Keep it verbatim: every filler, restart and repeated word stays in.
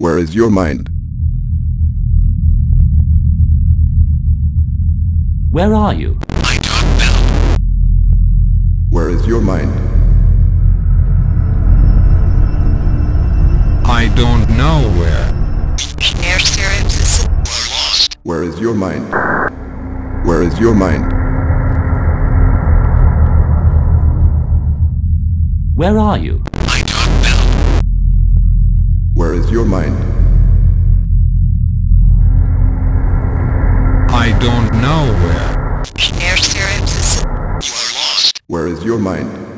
Where is your mind? Where are you? I don't know. Where is your mind? I don't know where. We're lost. Where is your mind? Where is your mind? Where are you? I don't know. Where is your mind? I don't know where. We're lost. Where is your mind?